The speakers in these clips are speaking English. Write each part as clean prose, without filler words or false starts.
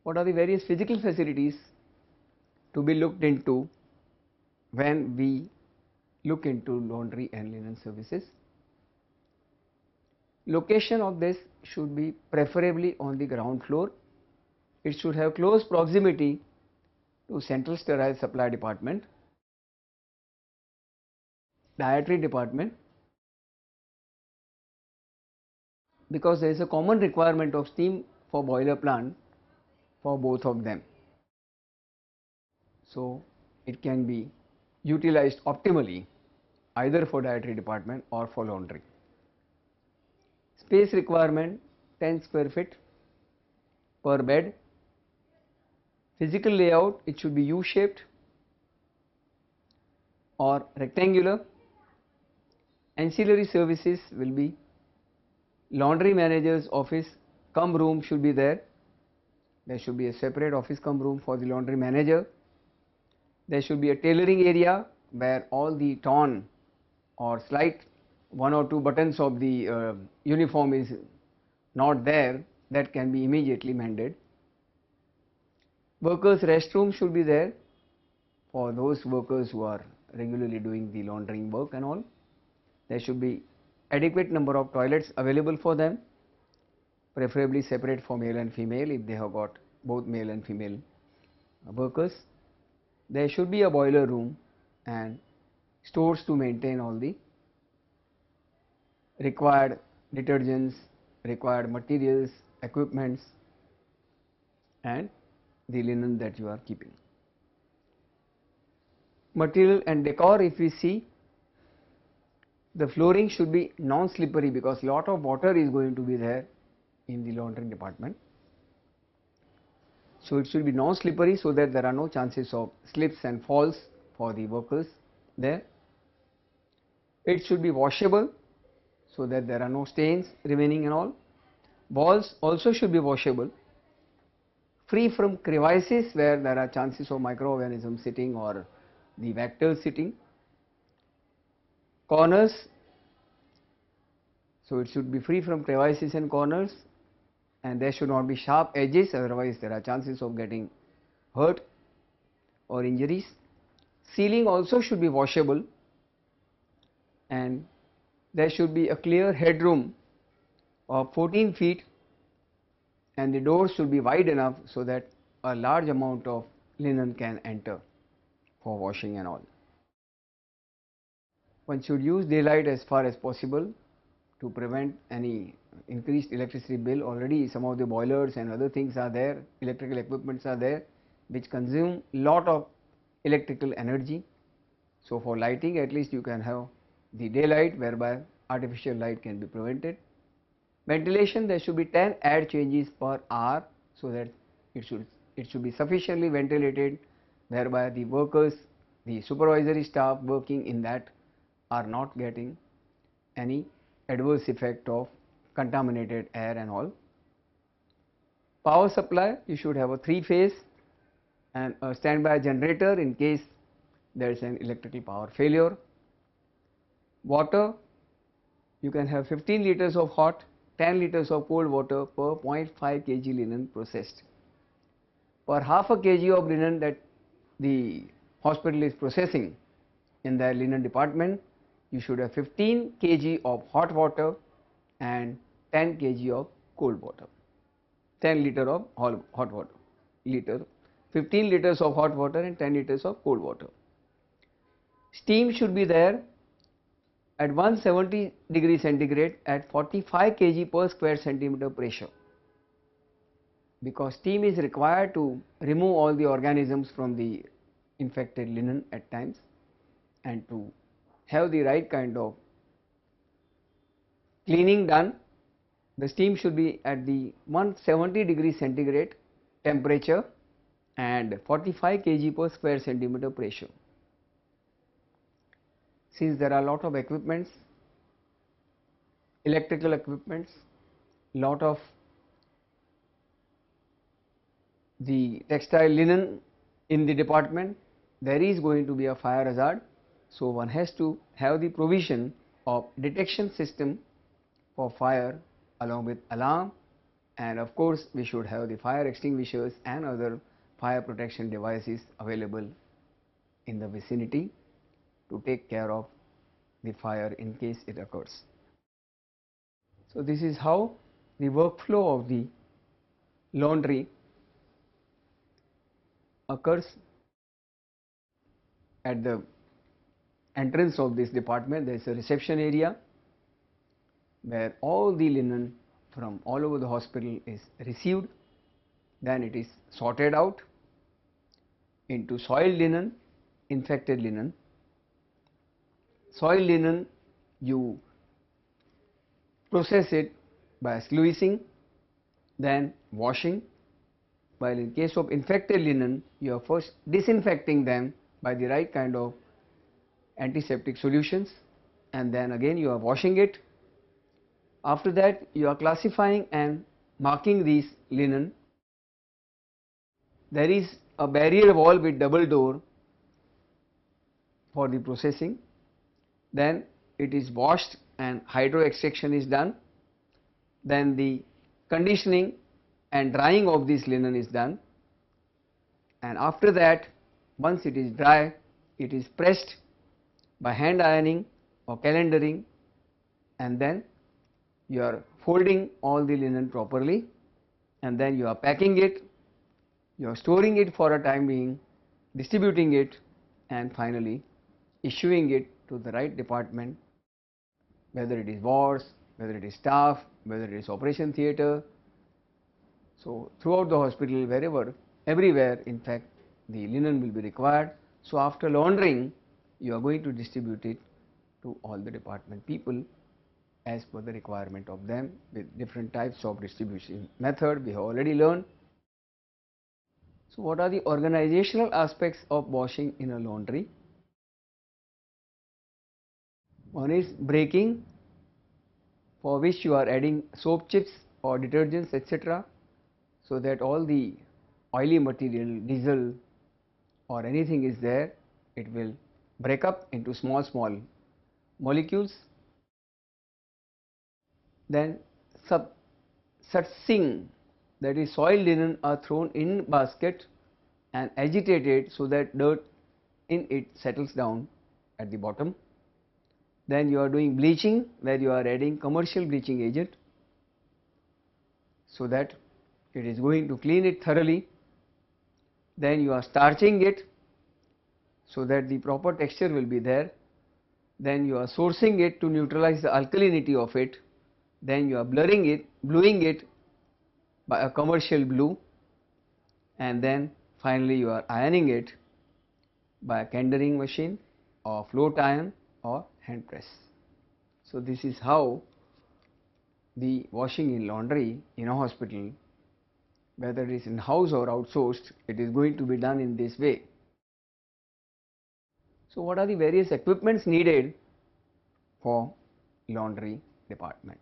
What are the various physical facilities to be looked into when we look into laundry and linen services? Location of this should be preferably on the ground floor. It should have close proximity to central sterile supply department, dietary department, because there is a common requirement of steam for boiler plant for both of them. So it can be utilized optimally either for dietary department or for laundry. Space requirement 10 square feet per bed. Physical layout, it should be U-shaped or rectangular. Ancillary services will be laundry manager's office cum room should be there. There should be a separate office cum room for the laundry manager. There should be a tailoring area where all the torn or slight 1 or 2 buttons of the uniform is not there, that can be immediately mended. Workers' restroom should be there for those workers who are regularly doing the laundering work and all. There should be adequate number of toilets available for them, preferably separate for male and female if they have got both male and female workers. There should be a boiler room and stores to maintain all the required detergents, required materials, equipments and the linen that you are keeping. Material and decor, if we see, the flooring should be non-slippery because lot of water is going to be there in the laundry department. So it should be non-slippery so that there are no chances of slips and falls for the workers there. It should be washable so that there are no stains remaining and all. Walls also should be washable, free from crevices where there are chances of microorganisms sitting or the vectors sitting. Corners, so it should be free from crevices and corners, and there should not be sharp edges, otherwise there are chances of getting hurt or injuries. Ceiling also should be washable, and there should be a clear headroom of 14 feet, and the doors should be wide enough so that a large amount of linen can enter for washing and all. One should use daylight as far as possible to prevent any increased electricity bill. Already some of the boilers and other things are there, electrical equipments are there which consume lot of electrical energy. So for lighting, at least you can have the daylight whereby artificial light can be prevented. Ventilation, there should be 10 air changes per hour so that it should be sufficiently ventilated whereby the workers, the supervisory staff working in that are not getting any adverse effect of contaminated air and all. Power supply, you should have a 3-phase and a standby generator in case there is an electrical power failure. Water, you can have 15 liters of hot, 10 liters of cold water per 0.5 kg linen processed. Per half a kg of linen that the hospital is processing in their linen department, you should have 15 kg of hot water and 10 kg of cold water. 10 liter of hot water, 15 liters of hot water and 10 liters of cold water. Steam should be there at 170 degree centigrade at 45 kg per square centimeter pressure, because steam is required to remove all the organisms from the infected linen at times and to have the right kind of cleaning done. The steam should be at the 170 degree centigrade temperature and 45 kg per square centimeter pressure. Since there are a lot of equipments, electrical equipments, lot of the textile linen in the department, there is going to be a fire hazard. So one has to have the provision of detection system for fire along with alarm, and of course we should have the fire extinguishers and other fire protection devices available in the vicinity to take care of the fire in case it occurs. So, this is how the workflow of the laundry occurs. At the entrance of this department there is a reception area where all the linen from all over the hospital is received, then it is sorted out into soiled linen, infected linen. Soiled linen, you process it by sluicing, then washing, while in case of infected linen you are first disinfecting them by the right kind of antiseptic solutions, and then again you are washing it. After that you are classifying and marking these linen. There is a barrier wall with double door for the processing, then it is washed and hydro extraction is done, then the conditioning and drying of this linen is done, and after that once it is dry it is pressed by hand ironing or calendaring, and then you are folding all the linen properly, and then you are packing it, you are storing it for a time being, distributing it, and finally issuing it to the right department, whether it is wards, whether it is staff, whether it is operation theatre. So, throughout the hospital, wherever, everywhere in fact the linen will be required. So, after laundering you are going to distribute it to all the department people as per the requirement of them, with different types of distribution method we have already learned. So, what are the organizational aspects of washing in a laundry? One is breaking, for which you are adding soap chips or detergents etc., so that all the oily material, diesel or anything is there, it will break up into small molecules. Then sudsing, that is soiled linen are thrown in basket and agitated so that dirt in it settles down at the bottom. Then you are doing bleaching, where you are adding commercial bleaching agent so that it is going to clean it thoroughly. Then you are starching it so that the proper texture will be there. Then you are sourcing it to neutralize the alkalinity of it. Then you are bluing it by a commercial blue, and then finally you are ironing it by a kendering machine or float iron or hand press. So, this is how the washing in laundry in a hospital, whether it is in house or outsourced, it is going to be done in this way. So, what are the various equipments needed for laundry department?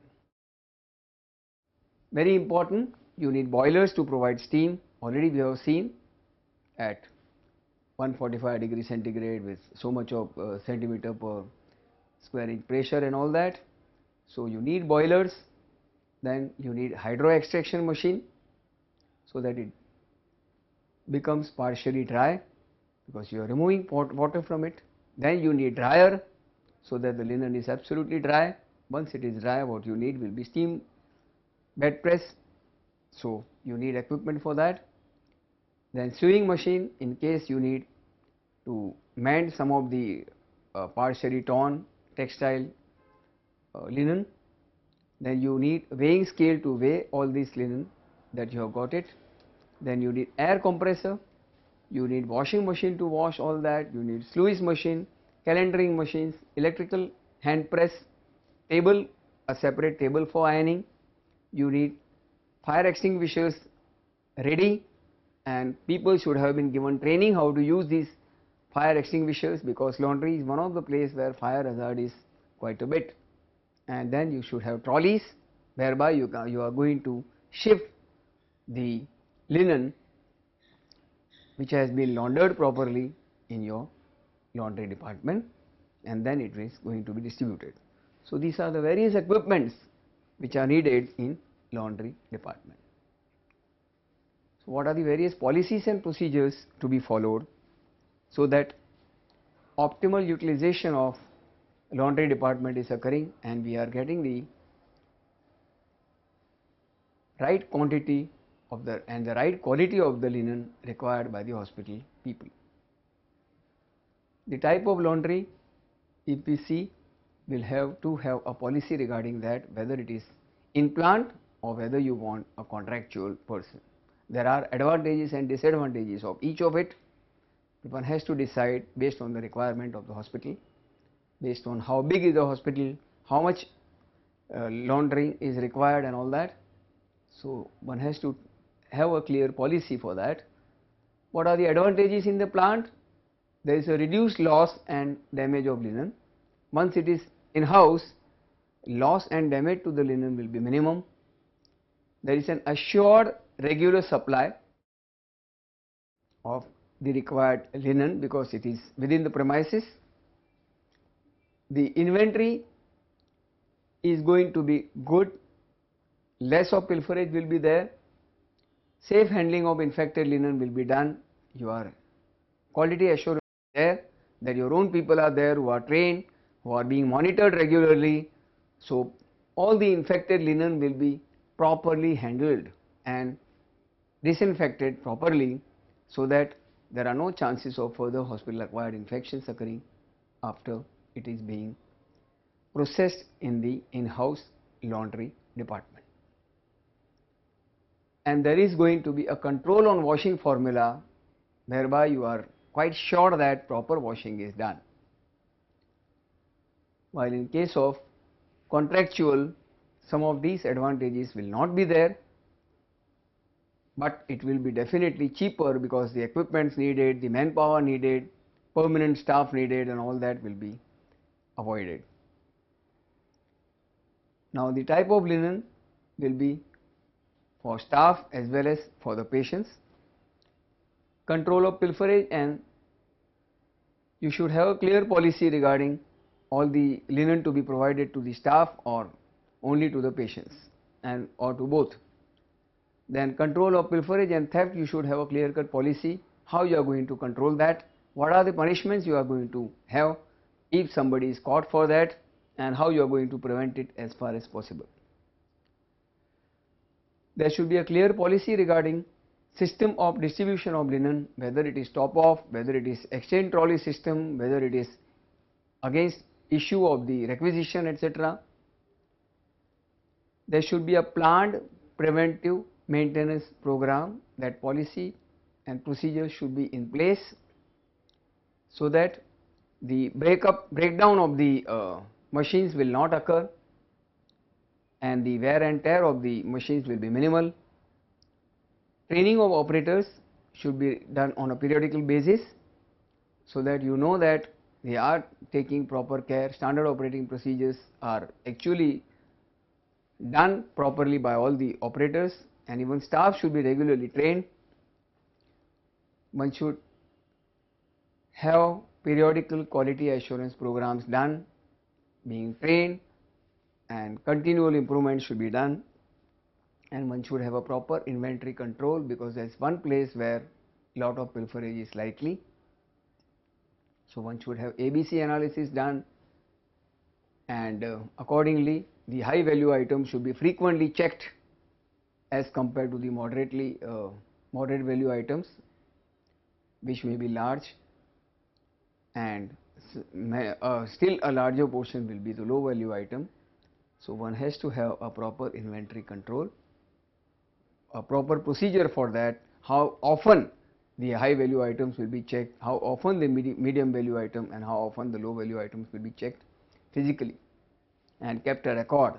Very important, you need boilers to provide steam. Already we have seen at 145 degree centigrade with so much of centimeter per square inch pressure and all that. So, you need boilers, then you need hydro extraction machine so that it becomes partially dry because you are removing water from it. Then you need dryer so that the linen is absolutely dry. Once it is dry, what you need will be steam bed press. So, you need equipment for that. Then sewing machine in case you need to mend some of the partially torn textile linen. Then you need weighing scale to weigh all this linen that you have got it. Then you need air compressor, you need washing machine to wash all that, you need sluice machine, calendaring machines, electrical hand press, table, a separate table for ironing, you need fire extinguishers ready, and people should have been given training how to use these fire extinguishers, because laundry is one of the place where fire hazard is quite a bit. And then you should have trolleys whereby you are going to shift the linen which has been laundered properly in your laundry department, and then it is going to be distributed. So, these are the various equipments which are needed in laundry department. So, what are the various policies and procedures to be followed so that optimal utilization of laundry department is occurring and we are getting the right quantity of the and the right quality of the linen required by the hospital people. The type of laundry, EPC will have to have a policy regarding that, whether it is in plant or whether you want a contractual person. There are advantages and disadvantages of each of it. One has to decide based on the requirement of the hospital, based on how big is the hospital, how much laundering is required and all that. So, one has to have a clear policy for that. What are the advantages in the plant? There is a reduced loss and damage of linen. Once it is in house, loss and damage to the linen will be minimum. There is an assured regular supply of the required linen because it is within the premises. The inventory is going to be good, less of pilferage will be there, safe handling of infected linen will be done, your quality assurance is there, that your own people are there who are trained, who are being monitored regularly. So, all the infected linen will be properly handled and disinfected properly, so that there are no chances of further hospital acquired infections occurring after it is being processed in the in-house laundry department. And there is going to be a control on washing formula, whereby you are quite sure that proper washing is done. While in case of contractual, some of these advantages will not be there, but it will be definitely cheaper because the equipments needed, the manpower needed, permanent staff needed, and all that will be avoided. Now, the type of linen will be for staff as well as for the patients. Control of pilferage, and you should have a clear policy regarding all the linen to be provided to the staff or only to the patients and or to both. Then control of pilferage and theft, you should have a clear cut policy how you are going to control that, what are the punishments you are going to have if somebody is caught for that, and how you are going to prevent it as far as possible. There should be a clear policy regarding system of distribution of linen, whether it is top off, whether it is exchange trolley system, whether it is against issue of the requisition, etc. There should be a planned preventive maintenance program. That policy and procedures should be in place so that the breakdown of the machines will not occur and the wear and tear of the machines will be minimal. Training of operators should be done on a periodical basis so that you know that they are taking proper care, standard operating procedures are actually done properly by all the operators, and even staff should be regularly trained. One should have periodical quality assurance programs done, being trained, and continual improvement should be done, and one should have a proper inventory control because there is one place where lot of pilferage is likely. So, one should have ABC analysis done, and accordingly the high value items should be frequently checked as compared to the moderate value items, which may be large, and still a larger portion will be the low value item. So, one has to have a proper inventory control, a proper procedure for that, how often the high value items will be checked, how often the medium value item and how often the low value items will be checked physically and kept a record.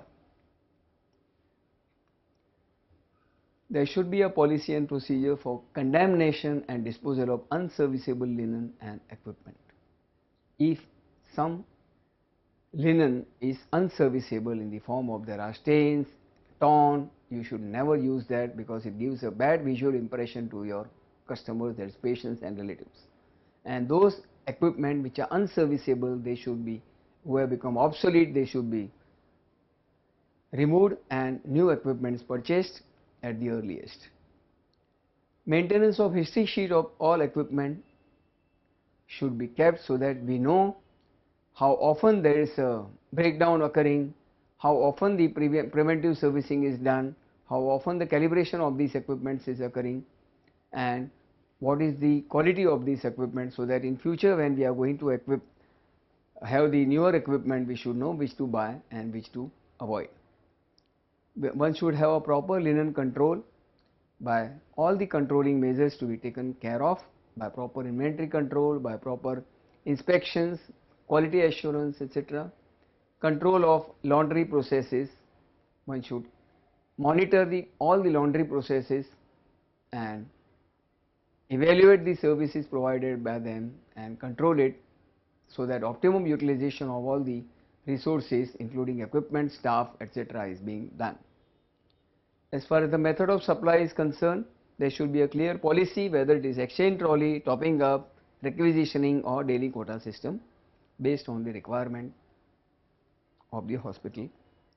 There should be a policy and procedure for condemnation and disposal of unserviceable linen and equipment. If some linen is unserviceable in the form of there are stains, torn, you should never use that because it gives a bad visual impression to your customers, that is patients and relatives. And those equipment which are unserviceable, they should be, who have become obsolete, they should be removed and new equipments purchased at the earliest. Maintenance of history sheet of all equipment should be kept so that we know how often there is a breakdown occurring, how often the preventive servicing is done, how often the calibration of these equipments is occurring, and what is the quality of these equipment, so that in future when we are going to have the newer equipment, we should know which to buy and which to avoid. One should have a proper linen control by all the controlling measures to be taken care of, by proper inventory control, by proper inspections, quality assurance, etc. Control of laundry processes, one should monitor all the laundry processes and evaluate the services provided by them and control it, so that optimum utilization of all the resources including equipment, staff, etc. is being done. As far as the method of supply is concerned, there should be a clear policy whether it is exchange trolley, topping up, requisitioning or daily quota system based on the requirement of the hospital.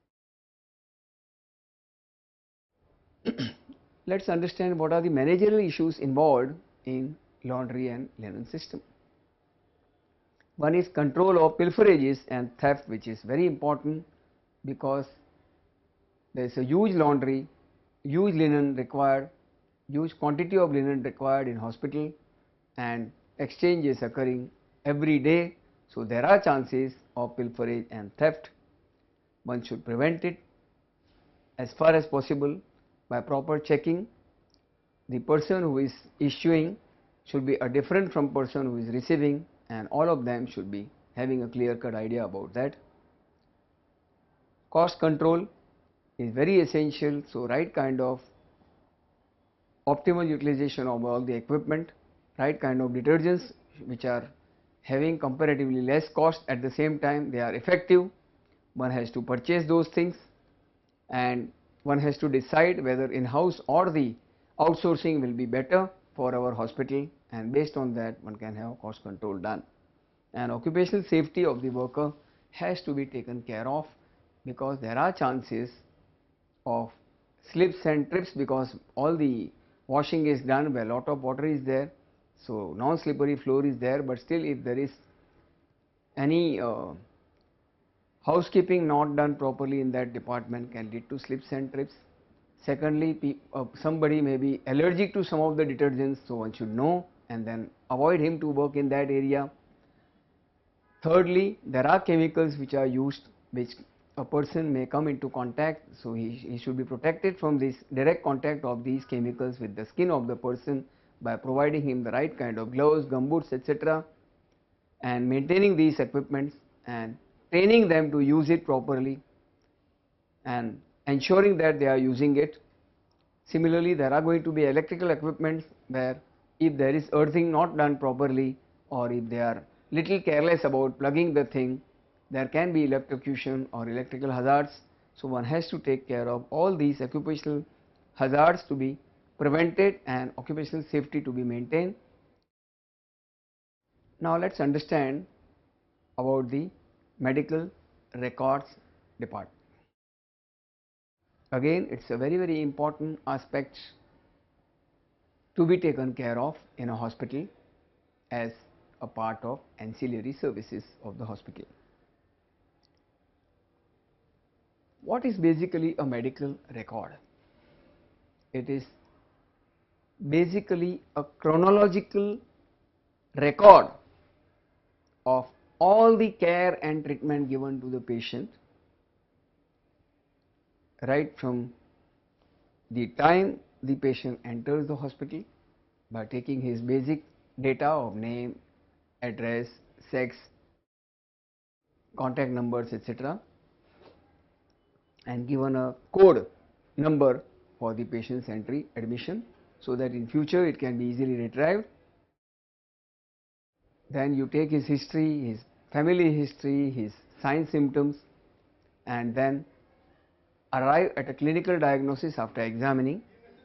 Let us understand what are the managerial issues involved in laundry and linen system. One is control of pilferages and theft, which is very important because there is a huge laundry, huge linen required, huge quantity of linen required in hospital, and exchange is occurring every day. So, there are chances of pilferage and theft. One should prevent it as far as possible by proper checking. The person who is issuing should be a different from person who is receiving, and all of them should be having a clear cut idea about that. Cost control is very essential, so right kind of optimal utilization of all the equipment, right kind of detergents which are having comparatively less cost, at the same time they are effective. One has to purchase those things and one has to decide whether in-house or the outsourcing will be better for our hospital, and based on that one can have cost control done. And occupational safety of the worker has to be taken care of, because there are chances of slips and trips, because all the washing is done where a lot of water is there, so non-slippery floor is there, but still if there is any housekeeping not done properly in that department can lead to slips and trips. Secondly, somebody may be allergic to some of the detergents, so one should know and then avoid him to work in that area. Thirdly, there are chemicals which are used which a person may come into contact, so he should be protected from this direct contact of these chemicals with the skin of the person by providing him the right kind of gloves, gumboots, etc., and maintaining these equipments and training them to use it properly and ensuring that they are using it. Similarly, there are going to be electrical equipments where if there is earthing not done properly, or if they are little careless about plugging the thing, there can be electrocution or electrical hazards. So, one has to take care of all these occupational hazards to be prevented and occupational safety to be maintained. Now, let us understand about the medical records department. Again, it is a very important aspect to be taken care of in a hospital as a part of ancillary services of the hospital. What is basically a medical record? It is basically a chronological record of all the care and treatment given to the patient, right from the time the patient enters the hospital by taking his basic data of name, address, sex, contact numbers, etc., and given a code number for the patient's entry admission, so that in future it can be easily retrieved. Then you take his history, his family history, his signs, symptoms, and then arrive at a clinical diagnosis after examining,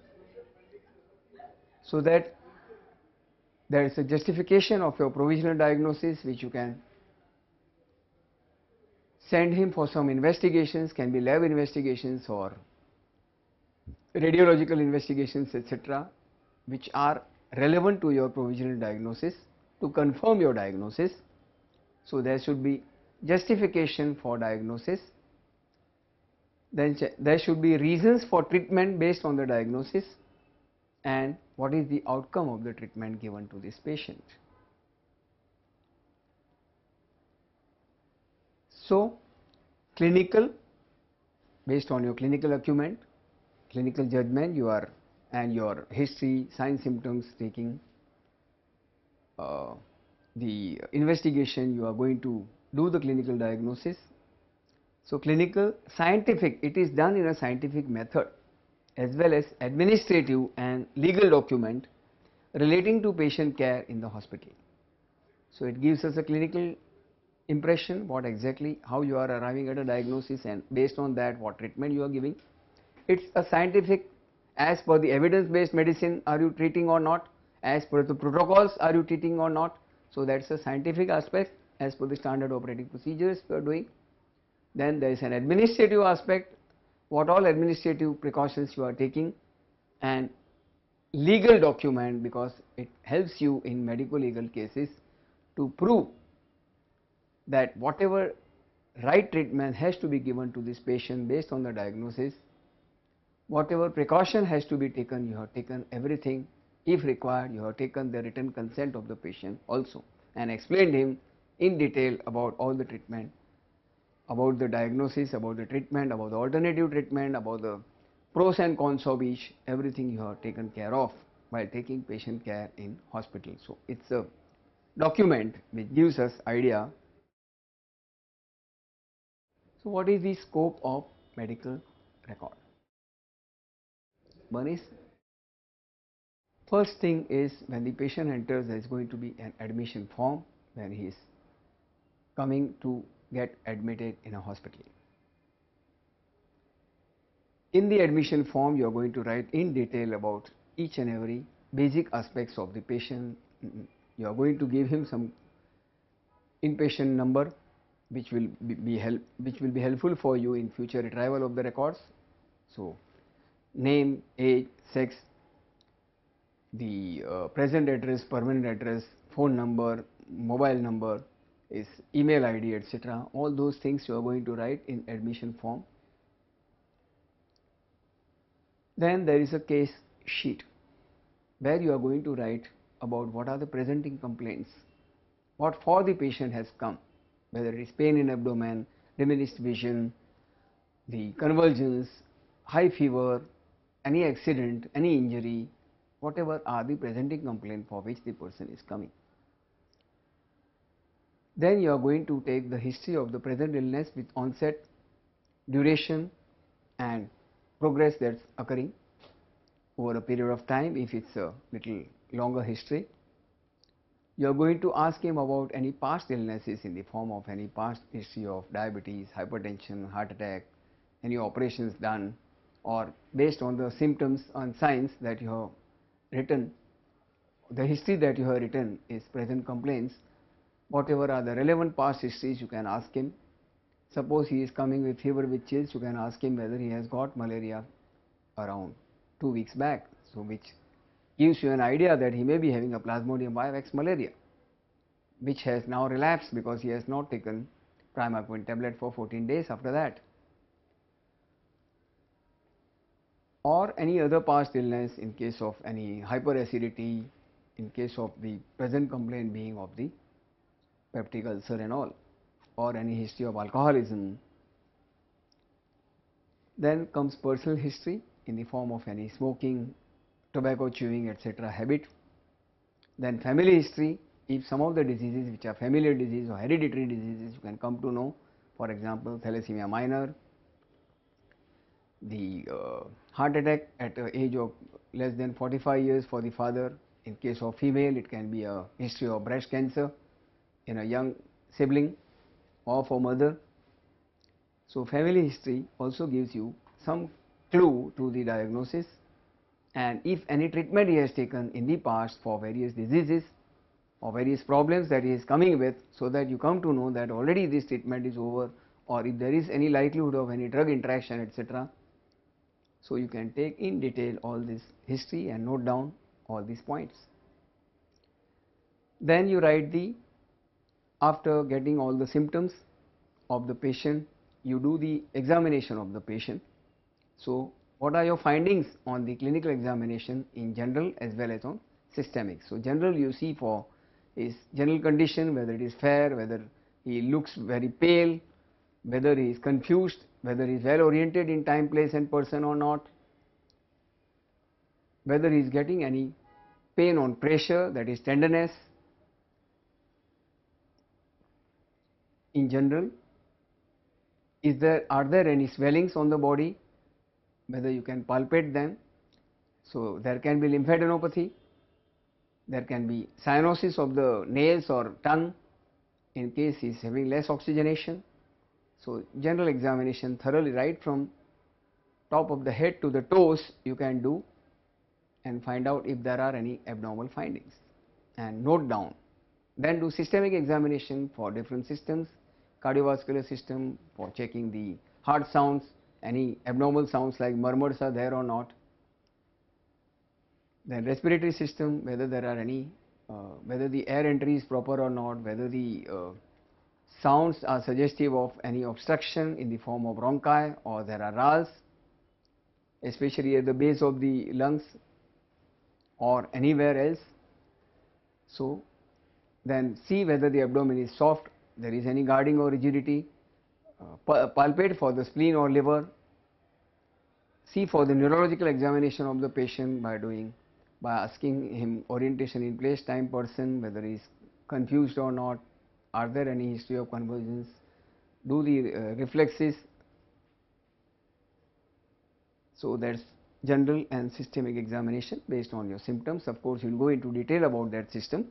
so that there is a justification of your provisional diagnosis which you can send him for some investigations, can be lab investigations or radiological investigations, etc., which are relevant to your provisional diagnosis to confirm your diagnosis. So, there should be justification for diagnosis, then there should be reasons for treatment based on the diagnosis, and what is the outcome of the treatment given to this patient. So, clinical, based on your clinical acumen, clinical judgment, and your history, signs, symptoms, taking the investigation, you are going to do the clinical diagnosis. So, clinical, scientific, it is done in a scientific method, as well as administrative and legal document relating to patient care in the hospital. So, it gives us a clinical impression what exactly how you are arriving at a diagnosis, and based on that what treatment you are giving. It is a scientific, as per the evidence based medicine, are you treating or not, as per the protocols are you treating or not. So, that is a scientific aspect as per the standard operating procedures you are doing. Then there is an administrative aspect, what all administrative precautions you are taking, and legal document, because it helps you in medico legal cases to prove that whatever right treatment has to be given to this patient based on the diagnosis, whatever precaution has to be taken, you have taken everything. If required, you have taken the written consent of the patient also and explained him in detail about all the treatment, about the diagnosis, about the treatment, about the alternative treatment, about the pros and cons of each, everything you have taken care of while taking patient care in hospital. So, it is a document which gives us idea. So, what is the scope of medical record? One is, first thing is, when the patient enters, there is going to be an admission form when he is coming to get admitted in a hospital. In the admission form, you are going to write in detail about each and every basic aspects of the patient. You are going to give him some inpatient number which will be helpful for you in future retrieval of the records. So, name, age, sex, the present address, permanent address, phone number, mobile number, is email ID, etc. All those things you are going to write in admission form. Then there is a case sheet where you are going to write about what are the presenting complaints, what for the patient has come, whether it is pain in abdomen, diminished vision, the convulsions, high fever, any accident, any injury, whatever are the presenting complaint for which the person is coming. Then you are going to take the history of the present illness with onset, duration and progress that is occurring over a period of time. If it is a little longer history, you are going to ask him about any past illnesses in the form of any past history of diabetes, hypertension, heart attack, any operations done, or based on the symptoms and signs that you have written, the history that you have written is present complaints. Whatever are the relevant past histories, you can ask him. Suppose he is coming with fever with chills, you can ask him whether he has got malaria around 2 weeks back, so which gives you an idea that he may be having a Plasmodium vivax malaria, which has now relapsed because he has not taken Primaquine tablet for 14 days after that. Or any other past illness in case of any hyperacidity, in case of the present complaint being of the peptic ulcer and all, or any history of alcoholism. Then comes personal history in the form of any smoking, tobacco chewing, etc. habit. Then family history, if some of the diseases which are familiar disease or hereditary diseases you can come to know, for example thalassemia minor, the heart attack at the age of less than 45 years for the father. In case of female, it can be a history of breast cancer in a young sibling or for mother. So, family history also gives you some clue to the diagnosis, and if any treatment he has taken in the past for various diseases or various problems that he is coming with, so that you come to know that already this treatment is over or if there is any likelihood of any drug interaction, etc. So you can take in detail all this history and note down all these points. Then you write after getting all the symptoms of the patient, you do the examination of the patient. So what are your findings on the clinical examination in general as well as on systemic? So general, you see for his general condition, whether it is fair, whether he looks very pale, whether he is confused, whether he is well oriented in time, place and person or not, whether he is getting any pain on pressure, that is tenderness. In general, are there any swellings on the body, whether you can palpate them. So there can be lymphadenopathy, there can be cyanosis of the nails or tongue in case he is having less oxygenation. So general examination thoroughly, right from top of the head to the toes you can do and find out if there are any abnormal findings and note down. Then do systemic examination for different systems, cardiovascular system for checking the heart sounds, any abnormal sounds like murmurs are there or not. Then respiratory system, whether there are any, whether the air entry is proper or not, whether the sounds are suggestive of any obstruction in the form of bronchi or there are rales, especially at the base of the lungs or anywhere else. So then see whether the abdomen is soft, there is any guarding or rigidity, palpate for the spleen or liver, see for the neurological examination of the patient by asking him orientation in place, time, person, whether he is confused or not, are there any history of convulsions, do the reflexes. So that is general and systemic examination based on your symptoms. Of course, you will go into detail about that system.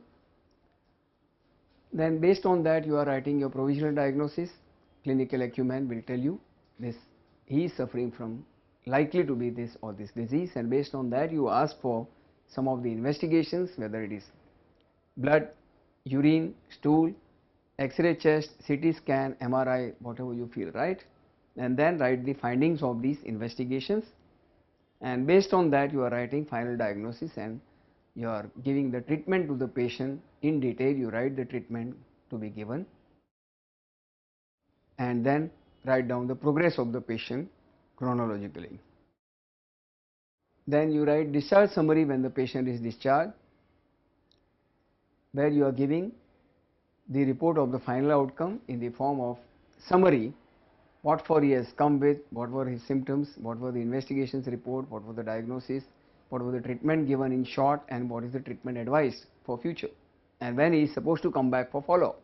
Then based on that you are writing your provisional diagnosis. Clinical acumen will tell you this, he is suffering from likely to be this or this disease, and based on that you ask for some of the investigations, whether it is blood, urine, stool, X-ray chest, CT scan, MRI, whatever you feel, right, and then write the findings of these investigations, and based on that you are writing final diagnosis and you are giving the treatment to the patient in detail. You write the treatment to be given and then write down the progress of the patient chronologically. Then you write discharge summary when the patient is discharged, where you are giving the report of the final outcome in the form of summary, what for he has come with, what were his symptoms, what were the investigations report, what was the diagnosis, what was the treatment given in short, and what is the treatment advised for future, and when he is supposed to come back for follow-up.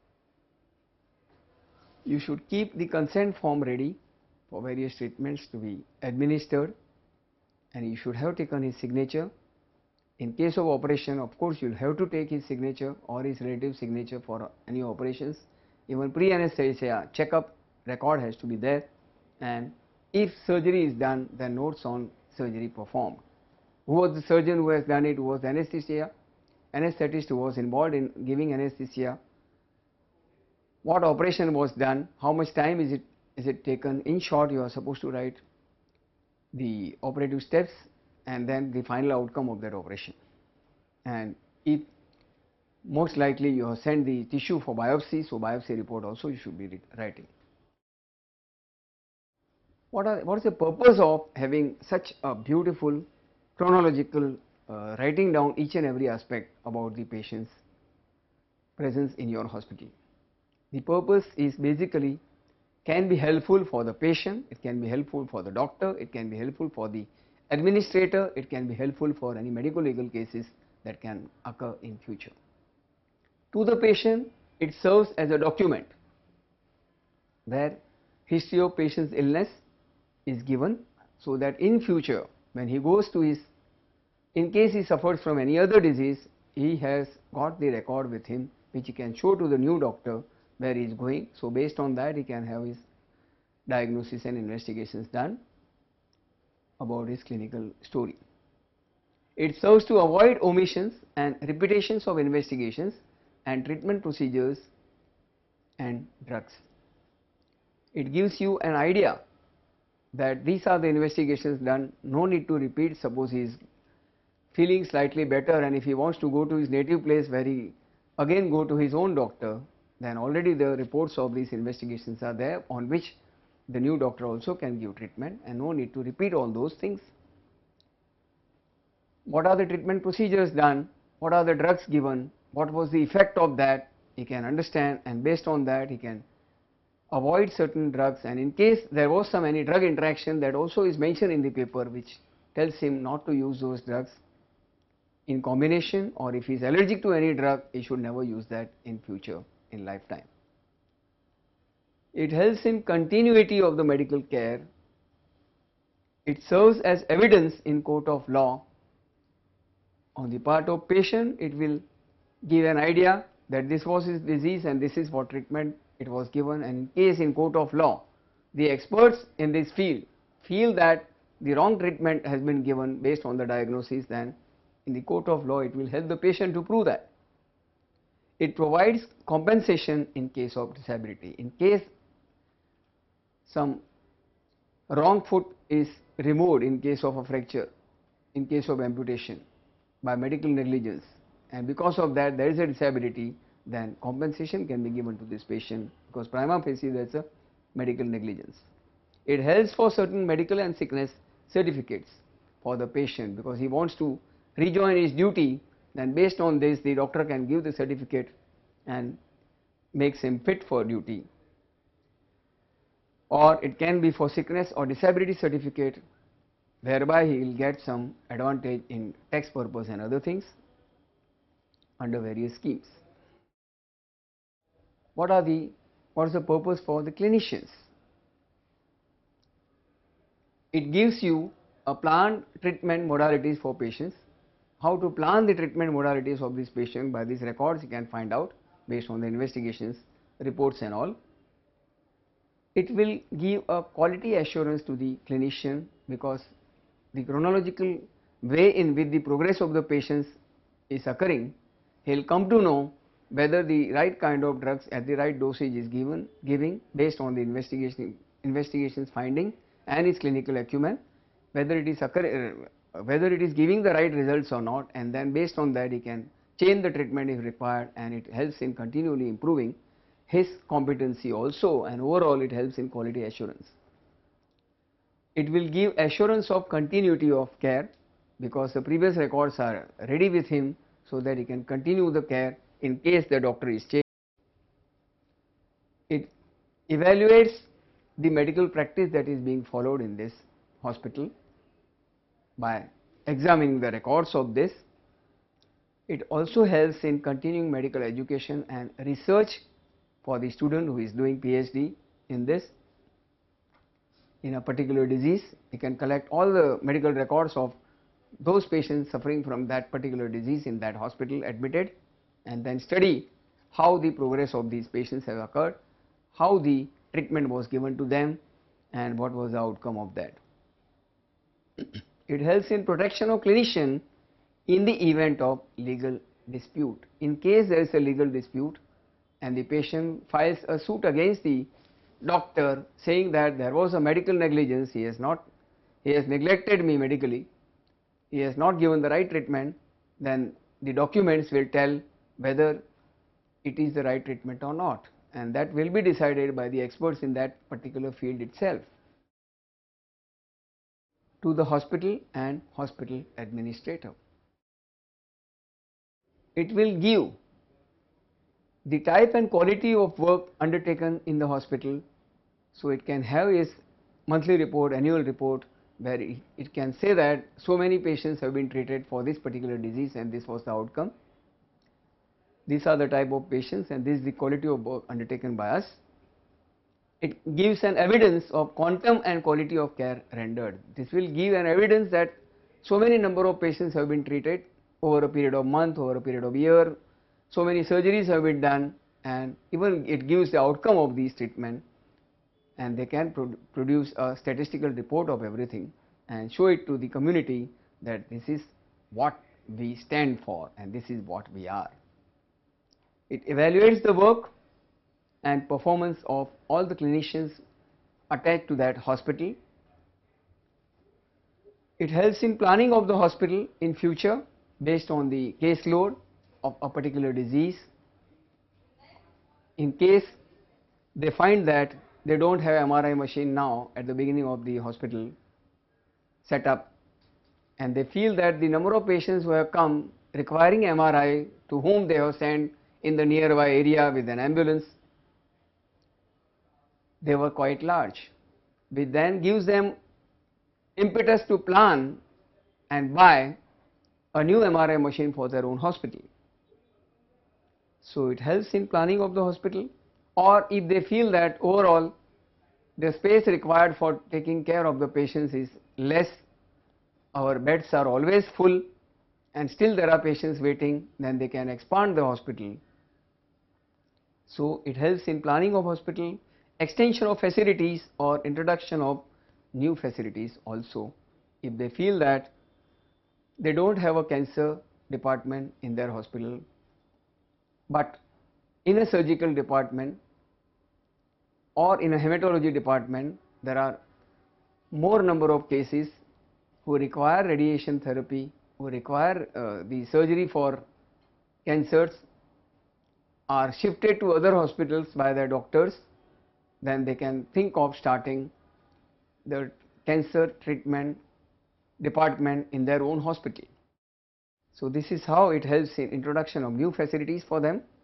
You should keep the consent form ready for various treatments to be administered, and you should have taken his signature. In case of operation, of course, you will have to take his signature or his relative signature for any operations. Even pre-anesthesia checkup record has to be there, and if surgery is done, then notes on surgery performed. Who was the surgeon who has done it, who was the anesthesia, anesthetist who was involved in giving anesthesia, what operation was done, how much time is it taken. In short, you are supposed to write the operative steps and then the final outcome of that operation. And if most likely you have sent the tissue for biopsy, so biopsy report also you should be writing. What is the purpose of having such a beautiful chronological writing down each and every aspect about the patient's presence in your hospital? The purpose is basically can be helpful for the patient, it can be helpful for the doctor, it can be helpful for the administrator, it can be helpful for any medical legal cases that can occur in future. To the patient, it serves as a document where history of patient's illness is given, so that in future when he goes to his, in case he suffers from any other disease, he has got the record with him which he can show to the new doctor where he is going. So based on that he can have his diagnosis and investigations done about his clinical story. It serves to avoid omissions and repetitions of investigations and treatment procedures and drugs. It gives you an idea that these are the investigations done, no need to repeat. Suppose he is feeling slightly better and if he wants to go to his native place where he again go to his own doctor, then already the reports of these investigations are there on which the new doctor also can give treatment and no need to repeat all those things. What are the treatment procedures done, what are the drugs given, what was the effect of that, he can understand, and based on that he can avoid certain drugs, and in case there was some any drug interaction, that also is mentioned in the paper which tells him not to use those drugs in combination, or if he is allergic to any drug he should never use that in future in lifetime. It helps in continuity of the medical care. It serves as evidence in court of law. On the part of patient, it will give an idea that this was his disease and this is what treatment it was given, and in case in court of law the experts in this field feel that the wrong treatment has been given based on the diagnosis, then in the court of law it will help the patient to prove that. It provides compensation in case of disability. In case some wrong foot is removed in case of a fracture, in case of amputation by medical negligence, and because of that there is a disability, then compensation can be given to this patient because prima facie there is a medical negligence. It helps for certain medical and sickness certificates for the patient because he wants to rejoin his duty, then based on this the doctor can give the certificate and makes him fit for duty. Or it can be for sickness or disability certificate, whereby he will get some advantage in tax purpose and other things under various schemes. What is the purpose for the clinicians? It gives you a planned treatment modalities for patients. How to plan the treatment modalities of this patient, by these records you can find out based on the investigations, reports and all. It will give a quality assurance to the clinician because the chronological way in which the progress of the patients is occurring, he will come to know whether the right kind of drugs at the right dosage is giving based on the investigations finding and his clinical acumen, whether it is giving the right results or not, and then based on that he can change the treatment if required, and it helps in continually improving his competency also, and overall it helps in quality assurance. It will give assurance of continuity of care because the previous records are ready with him so that he can continue the care in case the doctor is changed. It evaluates the medical practice that is being followed in this hospital by examining the records of this. It also helps in continuing medical education and research for the student who is doing PhD in this, in a particular disease. He can collect all the medical records of those patients suffering from that particular disease in that hospital admitted, and then study how the progress of these patients have occurred, how the treatment was given to them, and what was the outcome of that. It helps in protection of clinician in the event of legal dispute. In case there is a legal dispute and the patient files a suit against the doctor saying that there was a medical negligence, he has neglected me medically, he has not given the right treatment, then the documents will tell whether it is the right treatment or not, and that will be decided by the experts in that particular field itself, to the hospital and hospital administrator. It will give the type and quality of work undertaken in the hospital, so it can have its monthly report, annual report, where it can say that so many patients have been treated for this particular disease and this was the outcome. These are the type of patients and this is the quality of work undertaken by us. It gives an evidence of quantum and quality of care rendered. This will give an evidence that so many number of patients have been treated over a period of month, over a period of year, so many surgeries have been done, and even it gives the outcome of these treatment, and they can produce a statistical report of everything and show it to the community that this is what we stand for and this is what we are. It evaluates the work and performance of all the clinicians attached to that hospital. It helps in planning of the hospital in future based on the caseload of a particular disease. In case they find that they do not have MRI machine now at the beginning of the hospital setup, and they feel that the number of patients who have come requiring MRI, to whom they have sent in the nearby area with an ambulance, they were quite large, which then gives them impetus to plan and buy a new MRI machine for their own hospital. So it helps in planning of the hospital, or if they feel that overall the space required for taking care of the patients is less, our beds are always full and still there are patients waiting, then they can expand the hospital. So it helps in planning of hospital, extension of facilities or introduction of new facilities also. If they feel that they do not have a cancer department in their hospital, but in a surgical department or in a hematology department there are more number of cases who require radiation therapy, who require the surgery for cancers, are shifted to other hospitals by their doctors, then they can think of starting the cancer treatment department in their own hospital. So this is how it helps in introduction of new facilities for them.